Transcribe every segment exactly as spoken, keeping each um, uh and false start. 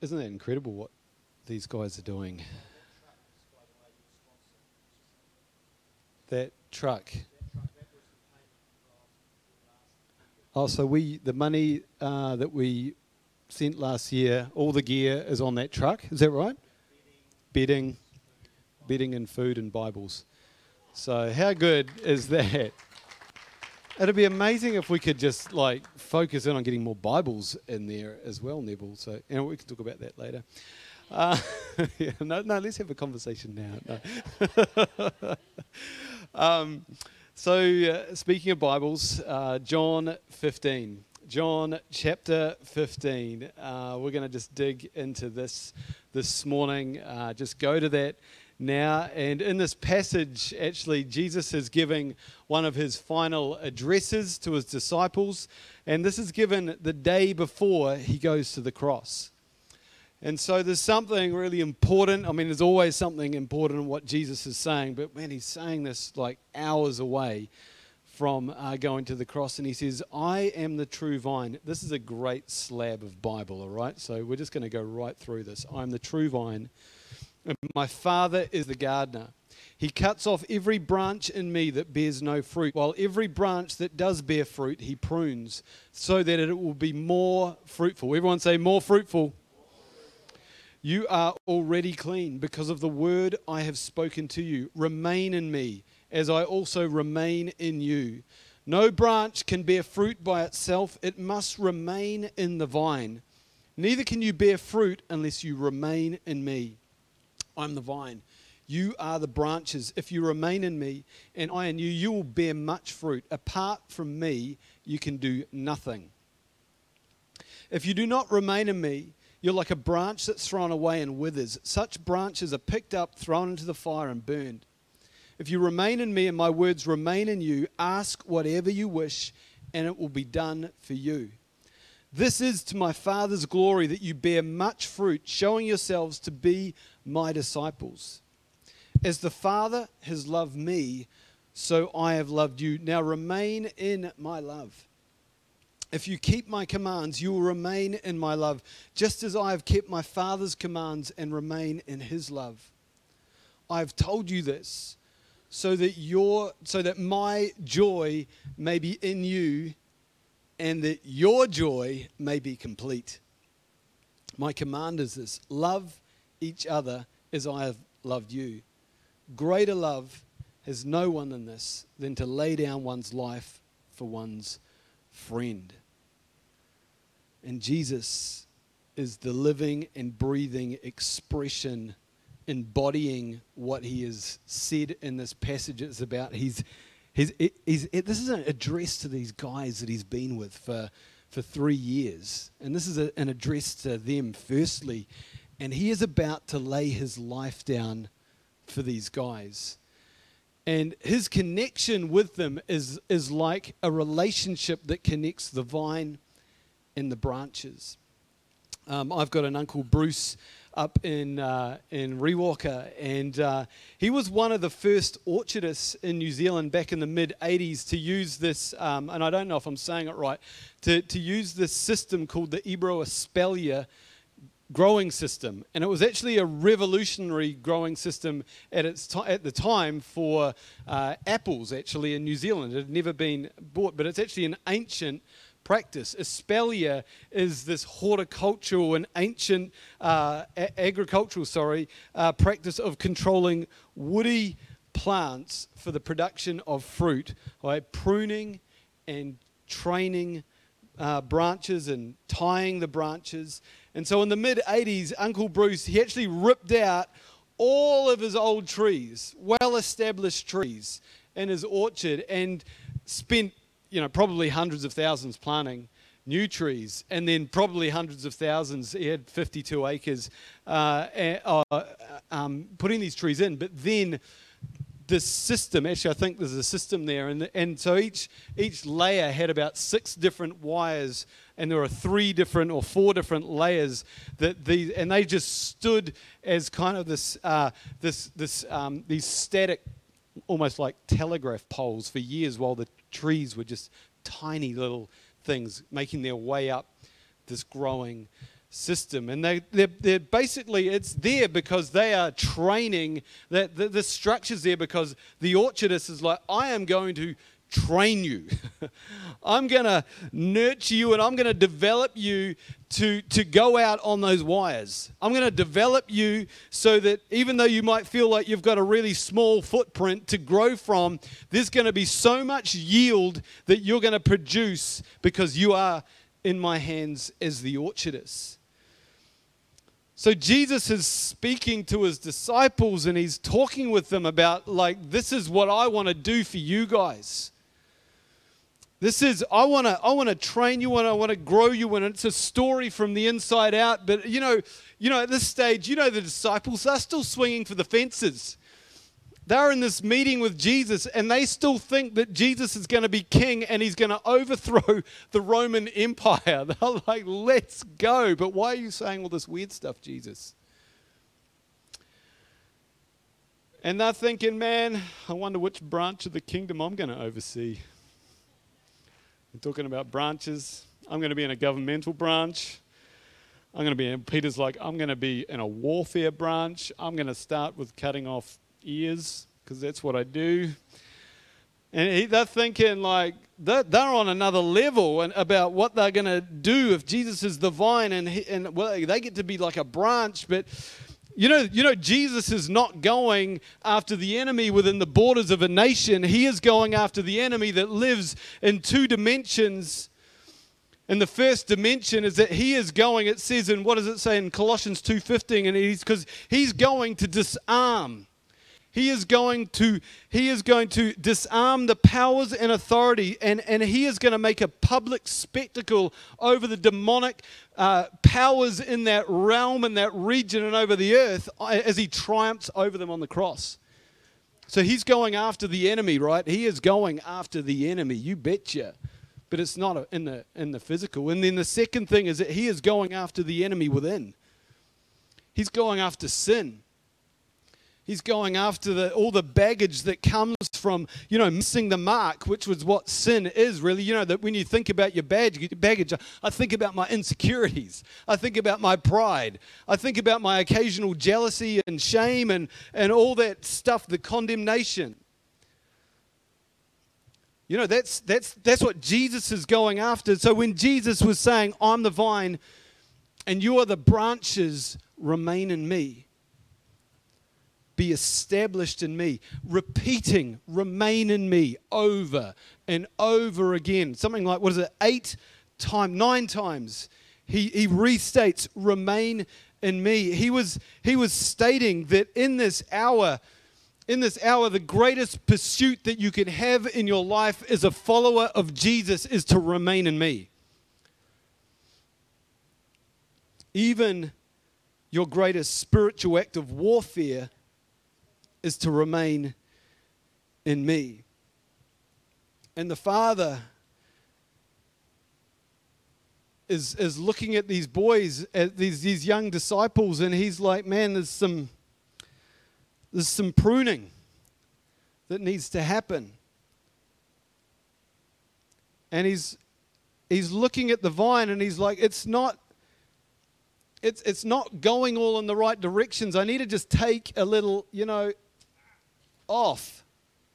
isn't that incredible what these guys are doing? That truck. Oh, so we the money uh, that we sent last year, all the gear is on that truck. Is that right? Bedding, bedding and food and Bibles. So how good is that? It'd be amazing if we could just like focus in on getting more Bibles in there as well, Neville. So you know, we can talk about that later. Uh, yeah, no, no, let's have a conversation now. No. um, so uh, speaking of Bibles, uh, John fifteen. John chapter fifteen. Uh, we're going to just dig into this this morning. Uh, just go to that now. And in this passage, actually, Jesus is giving one of his final addresses to his disciples. And this is given the day before he goes to the cross. And so there's something really important. I mean, there's always something important in what Jesus is saying. But man, he's saying this like hours away from uh, going to the cross. And he says, I am the true vine. This is a great slab of Bible, all right? So we're just going to go right through this. I am the true vine, and my Father is the gardener. He cuts off every branch in me that bears no fruit, while every branch that does bear fruit, he prunes, so that it will be more fruitful. Everyone say, more fruitful. You are already clean because of the word I have spoken to you. Remain in me, as I also remain in you. No branch can bear fruit by itself. It must remain in the vine. Neither can you bear fruit unless you remain in me. I'm the vine. You are the branches. If you remain in me and I in you, you will bear much fruit. Apart from me, you can do nothing. If you do not remain in me, you're like a branch that's thrown away and withers. Such branches are picked up, thrown into the fire and burned. If you remain in me and my words remain in you, ask whatever you wish and it will be done for you. This is to my Father's glory that you bear much fruit, showing yourselves to be my disciples. As the Father has loved me, so I have loved you. Now remain in my love. If you keep my commands, you will remain in my love, just as I have kept my Father's commands and remain in his love. I have told you this so that your so that my joy may be in you and that your joy may be complete. My command is this: love each other as I have loved you. Greater love has no one than this, than to lay down one's life for one's friend. And Jesus is the living and breathing expression, embodying what he has said in this passage. It's about he's, he's, he's, this is an address to these guys that he's been with for, for three years. And this is a, an address to them firstly. And he is about to lay his life down for these guys. And his connection with them is, is like a relationship that connects the vine and the branches. Um, I've got an Uncle Bruce up in uh, in Rewalker, and uh, he was one of the first orchardists in New Zealand back in the mid eighties to use this, um, and I don't know if I'm saying it right, to, to use this system called the Ebro Espalier growing system. And it was actually a revolutionary growing system at its t- at the time for uh, apples, actually, in New Zealand. It had never been bought, but it's actually an ancient practice. Espalier is this horticultural and ancient uh, a- agricultural, sorry, uh, practice of controlling woody plants for the production of fruit by pruning and training uh, branches and tying the branches. And so in the mid eighties, Uncle Bruce, he actually ripped out all of his old trees, well-established trees in his orchard, and spent you know, probably hundreds of thousands planting new trees, and then probably hundreds of thousands, he had fifty-two acres, uh, uh, um, putting these trees in. But then this system, actually I think there's a system there, and and so each each layer had about six different wires, and there were three different or four different layers that these, and they just stood as kind of this uh, this this um, these static, almost like telegraph poles for years, while the trees were just tiny little things making their way up this growing system. And they, they're, they're basically, it's there because they are training, that the, the structure's there because the orchardist is like, I am going to train you. I'm going to nurture you and I'm going to develop you to, to go out on those wires. I'm going to develop you so that even though you might feel like you've got a really small footprint to grow from, there's going to be so much yield that you're going to produce because you are in my hands as the orchardist. So Jesus is speaking to his disciples and he's talking with them about, like, this is what I want to do for you guys. This is, I want to I want to train you and I want to grow you, and it's a story from the inside out. But, you know, you know, at this stage, you know, the disciples are still swinging for the fences. They're in this meeting with Jesus and they still think that Jesus is going to be king and he's going to overthrow the Roman Empire. They're like, let's go. But why are you saying all this weird stuff, Jesus? And they're thinking, man, I wonder which branch of the kingdom I'm going to oversee. We're talking about branches. I'm going to be in a governmental branch. I'm going to be in, Peter's like, I'm going to be in a warfare branch. I'm going to start with cutting off ears because that's what I do. And he, they're thinking like, they're, they're on another level and about what they're going to do if Jesus is the vine and, he, and well, they get to be like a branch. But You know, you know, Jesus is not going after the enemy within the borders of a nation. He is going after the enemy that lives in two dimensions. And the first dimension is that he is going, it says in, what does it say in Colossians two fifteen? And he's, because he's going to disarm. He is going to, he is going to disarm the powers and authority, and, and he is going to make a public spectacle over the demonic uh, powers in that realm, in that region, and over the earth as he triumphs over them on the cross. So he's going after the enemy, right? He is going after the enemy, you betcha. But it's not in the in the physical. And then the second thing is that he is going after the enemy within. He's going after sin. He's going after the, all the baggage that comes from, you know, missing the mark, which was what sin is really. You know, that when you think about your baggage, I think about my insecurities. I think about my pride. I think about my occasional jealousy and shame and, and all that stuff, the condemnation. You know, that's that's that's what Jesus is going after. So when Jesus was saying, I'm the vine and you are the branches, remain in me. Be established in me, repeating, remain in me over and over again. Something like, what is it, eight times, nine times. He, he restates, remain in me. He was, he was stating that in this hour, in this hour, the greatest pursuit that you can have in your life as a follower of Jesus is to remain in me. Even your greatest spiritual act of warfare is to remain in me. And the Father is is looking at these boys, at these, these young disciples, and he's like, man, there's some there's some pruning that needs to happen. And he's he's looking at the vine and he's like, it's not it's it's not going all in the right directions. I need to just take a little, you know, off.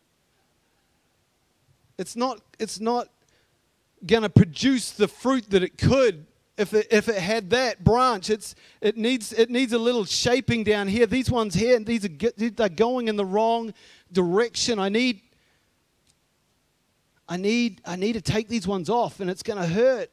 It's not it's not going to produce the fruit that it could if it if it had that branch. It's it needs it needs a little shaping down here. These ones here, these are they're going in the wrong direction. I need I need I need to take these ones off, and it's going to hurt.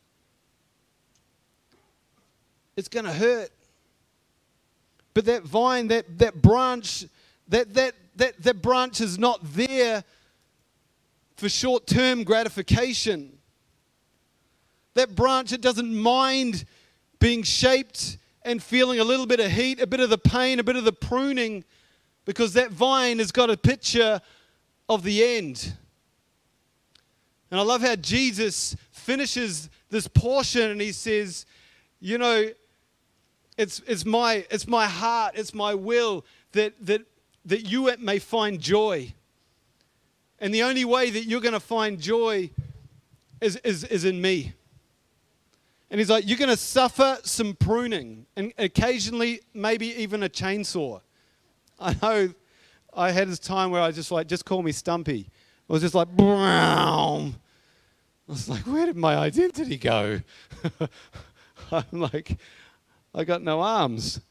It's going to hurt. But that vine, that that branch, that that That, that branch is not there for short-term gratification. That branch, it doesn't mind being shaped and feeling a little bit of heat, a bit of the pain, a bit of the pruning, because that vine has got a picture of the end. And I love how Jesus finishes this portion and he says, you know, it's it's my it's my heart, it's my will that that that you may find joy. And the only way that you're going to find joy is, is, is in me. And he's like, you're going to suffer some pruning and occasionally maybe even a chainsaw. I know I had this time where I was just like, just call me Stumpy. I was just like, brown. I was like, where did my identity go? I'm like, I got no arms.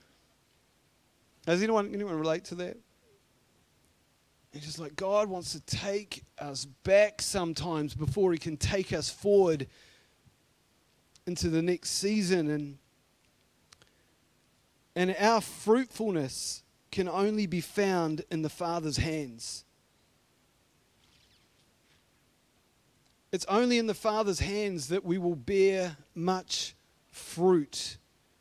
Does anyone, anyone relate to that? It's just like God wants to take us back sometimes before he can take us forward into the next season. And, and our fruitfulness can only be found in the Father's hands. It's only in the Father's hands that we will bear much fruit.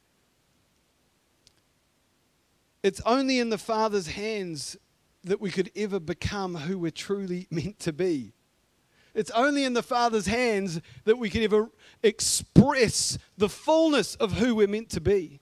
It's only in the Father's hands that we could ever become who we're truly meant to be. It's only in the Father's hands that we can ever express the fullness of who we're meant to be.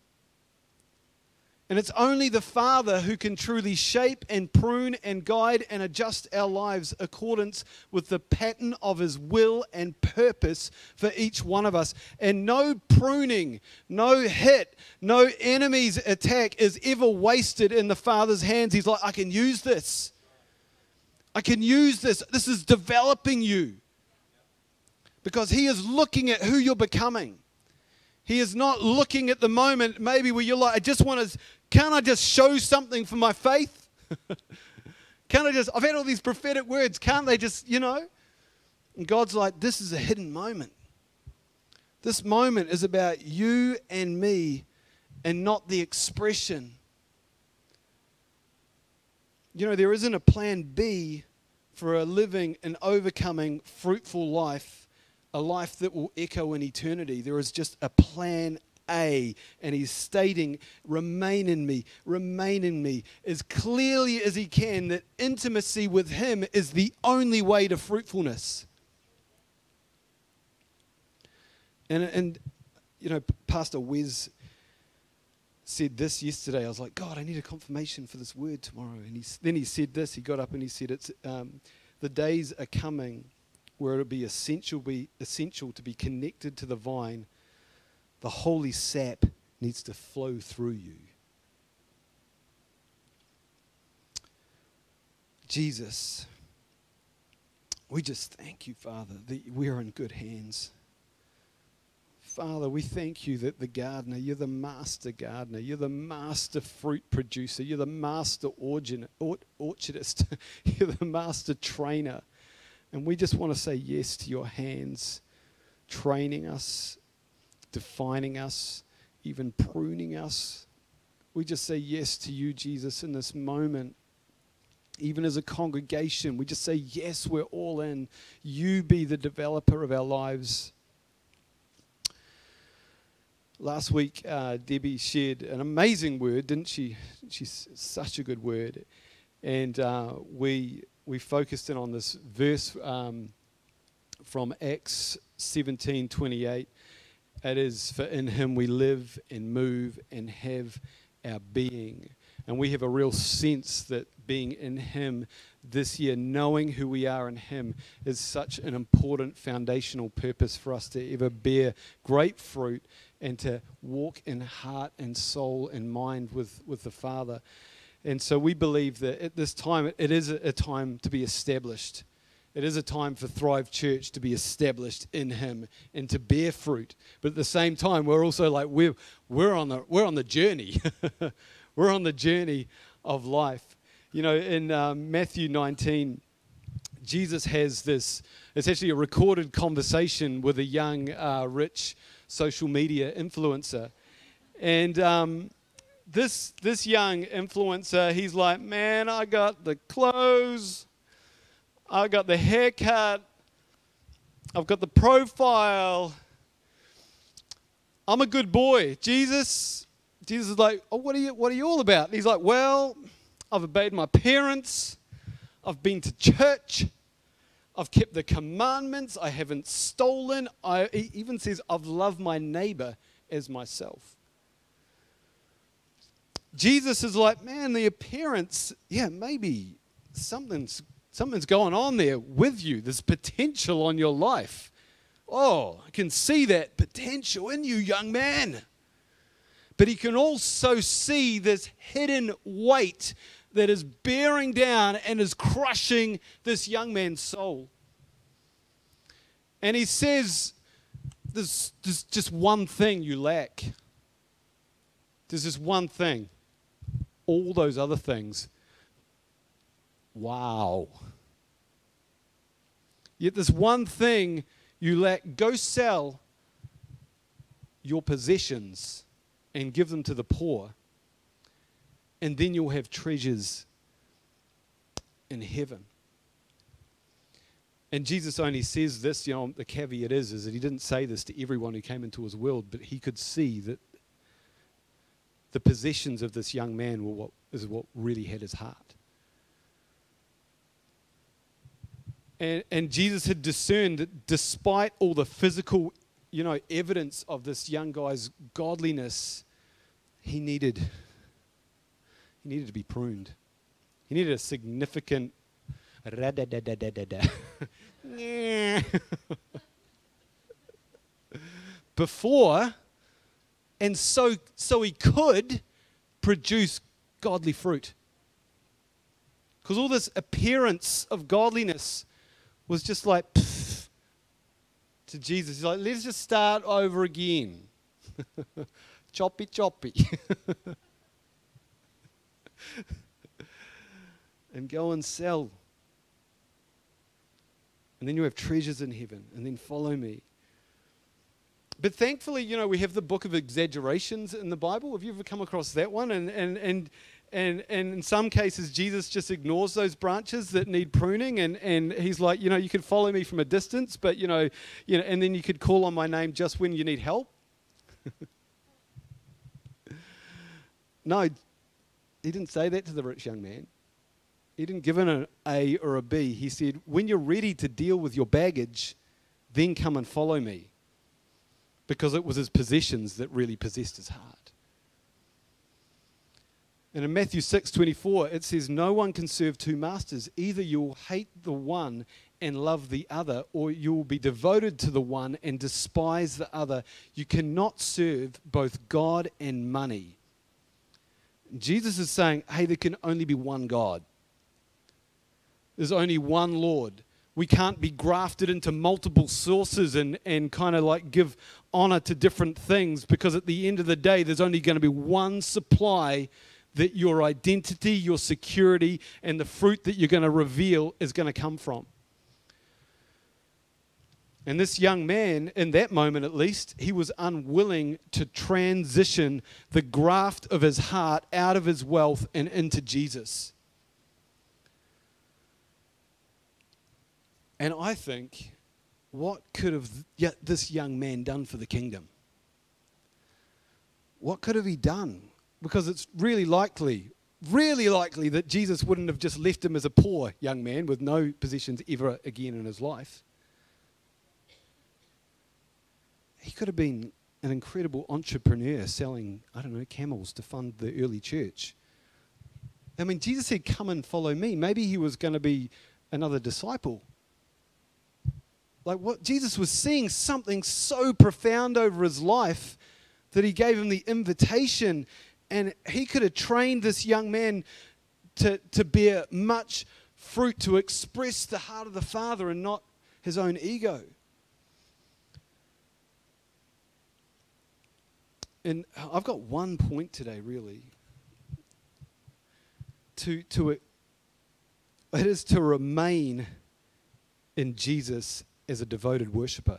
And it's only the Father who can truly shape and prune and guide and adjust our lives accordance with the pattern of his will and purpose for each one of us. And no pruning, no hit, no enemy's attack is ever wasted in the Father's hands. He's like, I can use this. I can use this. This is developing you. Because he is looking at who you're becoming. He is not looking at the moment maybe where you're like, I just want to, can't I just show something for my faith? Can't I just, I've had all these prophetic words, can't they just, you know? And God's like, this is a hidden moment. This moment is about you and me and not the expression. You know, there isn't a plan B for a living and overcoming fruitful life. A life that will echo in eternity. There is just a plan A. And he's stating, remain in me, remain in me, as clearly as he can, that intimacy with him is the only way to fruitfulness. And, and you know, Pastor Wes said this yesterday. I was like, God, I need a confirmation for this word tomorrow. And he, then he said this. He got up and he said, "It's um, the days are coming where it'll be essential, be essential to be connected to the vine. The holy sap needs to flow through you." Jesus, we just thank you, Father, that we're in good hands. Father, we thank you that the gardener, you're the master gardener, you're the master fruit producer, you're the master orchard, orchardist, you're the master trainer. And we just want to say yes to your hands, training us, defining us, even pruning us. We just say yes to you, Jesus, in this moment. Even as a congregation, we just say, yes, we're all in. You be the developer of our lives. Last week, uh, Debbie shared an amazing word, didn't she? She's such a good word. And uh, we... we focused in on this verse um, from Acts seventeen twenty-eight. It is, for in him we live and move and have our being. And we have a real sense that being in him this year, knowing who we are in him, is such an important foundational purpose for us to ever bear great fruit and to walk in heart and soul and mind with, with the Father. And so we believe that at this time, it is a time to be established. It is a time for Thrive Church to be established in him and to bear fruit. But at the same time, we're also like, we're, we're, on, the, we're on the journey. We're on the journey of life. You know, in um, Matthew nineteen, Jesus has this, it's actually a recorded conversation with a young, uh, rich social media influencer. And... Um, This this young influencer, he's like, man, I got the clothes, I got the haircut, I've got the profile, I'm a good boy. Jesus, Jesus is like, oh, what are you, what are you all about? And he's like, well, I've obeyed my parents, I've been to church, I've kept the commandments, I haven't stolen. I, he even says, I've loved my neighbor as myself. Jesus is like, man, the appearance, yeah, maybe something's something's going on there with you. There's potential on your life. Oh, I can see that potential in you, young man. But he can also see this hidden weight that is bearing down and is crushing this young man's soul. And he says, there's, there's just one thing you lack. There's just one thing. All those other things. Wow. Yet there's one thing you lack. Go sell your possessions and give them to the poor, and then you'll have treasures in heaven. And Jesus only says this, you know, the caveat is, is that he didn't say this to everyone who came into his world, but he could see that the possessions of this young man were what is what really had his heart. And, and Jesus had discerned that despite all the physical, you know, evidence of this young guy's godliness, he needed, he needed to be pruned. He needed a significant before, and so so he could produce godly fruit. Because all this appearance of godliness was just like pfft, to Jesus. He's like, let's just start over again. Choppy, choppy. And go and sell. And then you have treasures in heaven. And then follow me. But thankfully, you know, we have the book of exaggerations in the Bible. Have you ever come across that one? And and and and, and in some cases, Jesus just ignores those branches that need pruning. And, and he's like, you know, you could follow me from a distance, but, you know, you know, and then you could call on my name just when you need help. No, he didn't say that to the rich young man. He didn't give him an A or a B. He said, when you're ready to deal with your baggage, then come and follow me. Because it was his possessions that really possessed his heart. And in Matthew six twenty-four, it says, no one can serve two masters. Either you'll hate the one and love the other, or you'll be devoted to the one and despise the other. You cannot serve both God and money. Jesus is saying, hey, there can only be one God. There's only one Lord. We can't be grafted into multiple sources and, and kind of like give honor to different things, because at the end of the day, there's only going to be one supply that your identity, your security, and the fruit that you're going to reveal is going to come from. And this young man, in that moment at least, he was unwilling to transition the graft of his heart out of his wealth and into Jesus. And I think, what could have this young man done for the kingdom? What could have he done? Because it's really likely, really likely that Jesus wouldn't have just left him as a poor young man with no possessions ever again in his life. He could have been an incredible entrepreneur selling, I don't know, camels to fund the early church. I mean, Jesus said, come and follow me. Maybe he was going to be another disciple. Like what Jesus was seeing something so profound over his life that he gave him the invitation, and he could have trained this young man to, to bear much fruit, to express the heart of the Father and not his own ego. And I've got one point today, really. To, to it, it is to remain in Jesus as a devoted worshipper,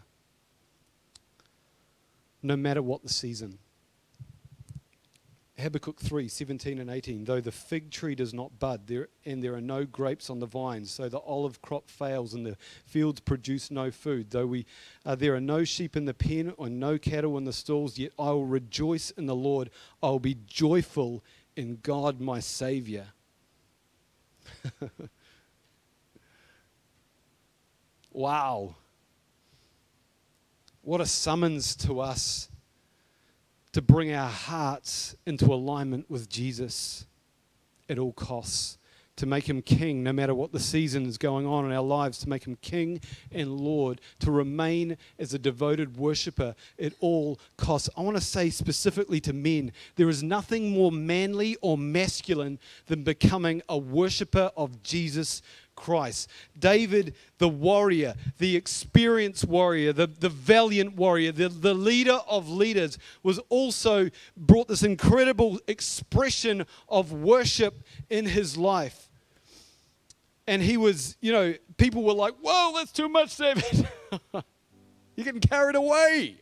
no matter what the season. Habakkuk three, seventeen and eighteen, though the fig tree does not bud there, and there are no grapes on the vines, so the olive crop fails and the fields produce no food, though we uh, there are no sheep in the pen or no cattle in the stalls, yet I will rejoice in the Lord. I will be joyful in God my Savior. Wow. What a summons to us to bring our hearts into alignment with Jesus at all costs, to make him king no matter what the season is going on in our lives, to make him king and Lord, to remain as a devoted worshiper at all costs. I want to say specifically to men, there is nothing more manly or masculine than becoming a worshiper of Jesus Christ. David, the warrior, the experienced warrior, the, the valiant warrior, the, the leader of leaders, was also brought this incredible expression of worship in his life. And he was, you know, people were like, whoa, that's too much, David. You're getting carried away.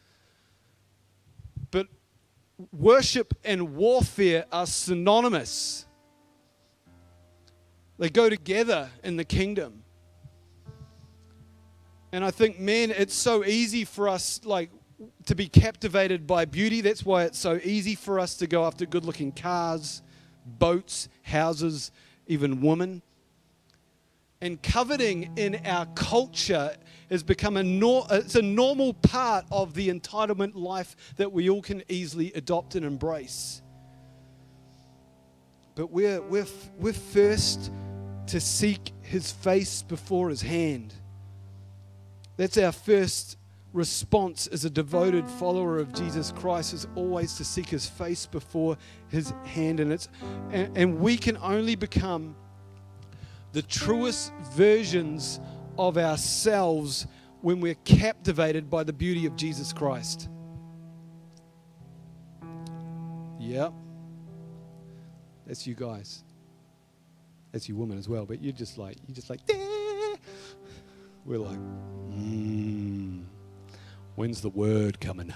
But worship and warfare are synonymous. They go together in the kingdom. And I think, man, it's so easy for us, like, to be captivated by beauty. That's why it's so easy for us to go after good-looking cars, boats, houses, even women. And coveting in our culture has become a nor- it's a normal part of the entitlement life that we all can easily adopt and embrace. But we're we're we're first to seek his face before his hand. That's our first response as a devoted follower of Jesus Christ, is always to seek his face before his hand. And it's and, and we can only become the truest versions of ourselves when we're captivated by the beauty of Jesus Christ. Yep. That's you guys. That's you women as well, but you're just like, you're just like, Dah! We're like, mm, when's the word coming?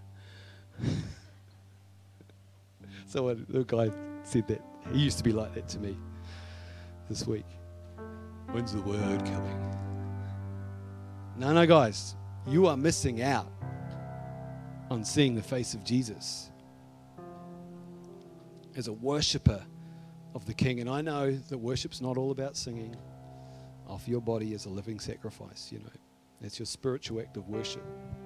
So the guy said that. He used to be like that to me this week. When's the word coming? No, no, guys, you are missing out on seeing the face of Jesus as a worshiper of the King. And I know that worship's not all about singing. Offer your body as a living sacrifice, you know. That's your spiritual act of worship.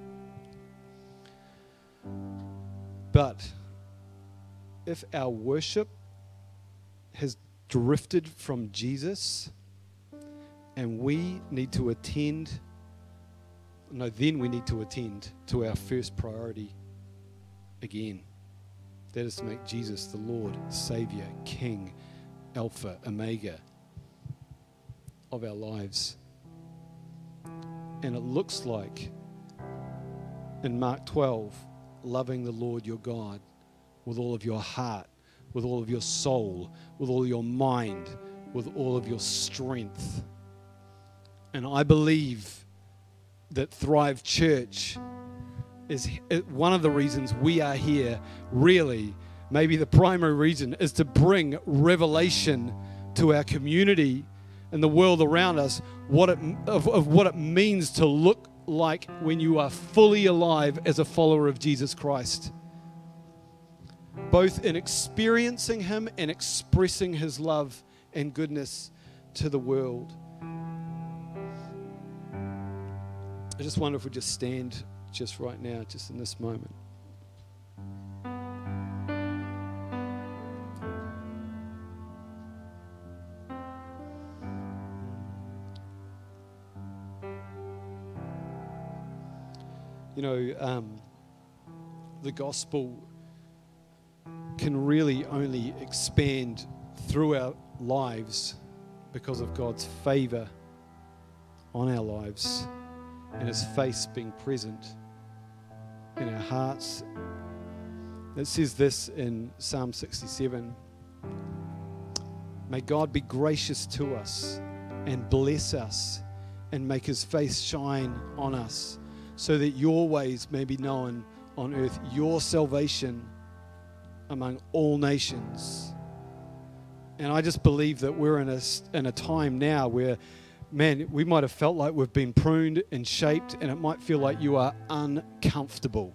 But if our worship has drifted from Jesus and we need to attend, no, then we need to attend to our first priority again. That is to make Jesus the Lord, Savior, King, Alpha, Omega of our lives. And it looks like in Mark twelve, loving the Lord your God with all of your heart, with all of your soul, with all your mind, with all of your strength. And I believe that Thrive Church is one of the reasons we are here, really, maybe the primary reason, is to bring revelation to our community and the world around us, what it, of, of what it means to look like when you are fully alive as a follower of Jesus Christ. Both in experiencing him and expressing his love and goodness to the world. I just wonder if we just stand just right now, just in this moment. You know, um, the gospel can really only expand through our lives because of God's favor on our lives and his face being present in our hearts. It says this in Psalm sixty-seven. May God be gracious to us and bless us and make his face shine on us, so that your ways may be known on earth, your salvation among all nations. And I just believe that we're in a, in a time now where, man, we might have felt like we've been pruned and shaped, and it might feel like you are uncomfortable.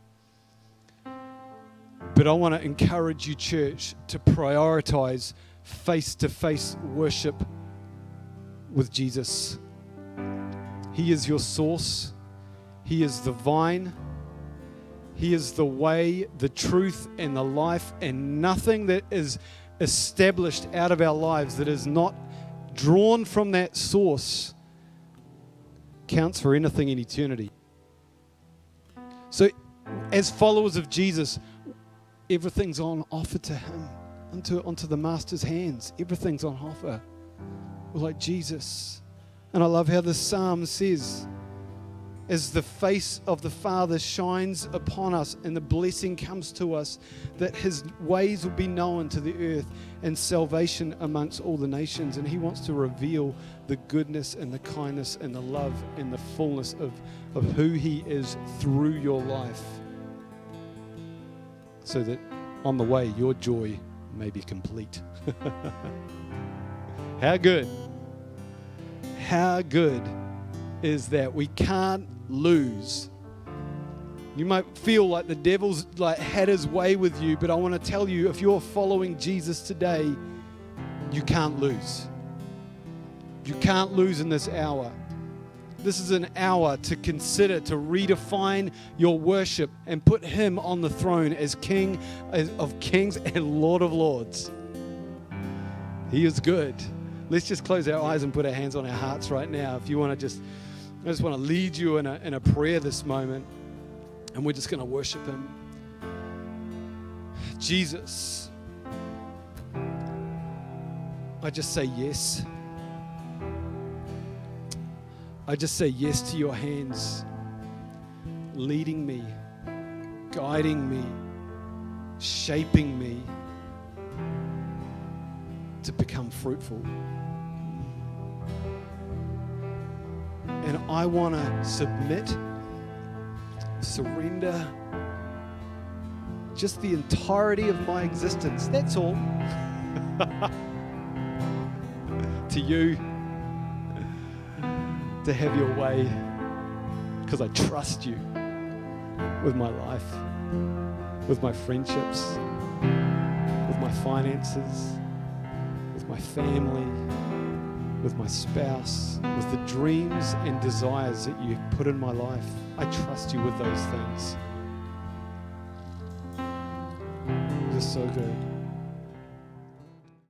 But I want to encourage you, church, to prioritize face-to-face worship with Jesus. He is your source. He is the vine. He is the way, the truth, and the life, and nothing that is established out of our lives that is not drawn from that source counts for anything in eternity. So as followers of Jesus, everything's on offer to him, onto, onto the Master's hands. Everything's on offer. We're like Jesus. And I love how the psalm says, as the face of the Father shines upon us and the blessing comes to us, that his ways will be known to the earth and salvation amongst all the nations. And he wants to reveal the goodness and the kindness and the love and the fullness of, of who he is through your life, so that on the way your joy may be complete. How good, how good is that? We can't lose. You might feel like the devil's like had his way with you, but I want to tell you, if you're following Jesus today, you can't lose. You can't lose in this hour. This is an hour to consider, to redefine your worship and put him on the throne as King of Kings and Lord of Lords. He is good. Let's just close our eyes and put our hands on our hearts right now. If you want to just, I just want to lead you in a, in a prayer this moment, and we're just going to worship him. Jesus, I just say yes. I just say yes to your hands, leading me, guiding me, shaping me to become fruitful. And I want to submit, surrender just the entirety of my existence, that's all, to you, to have your way, because I trust you with my life, with my friendships, with my finances, with my family, with my spouse, with the dreams and desires that you've put in my life. I trust you with those things. You're so good.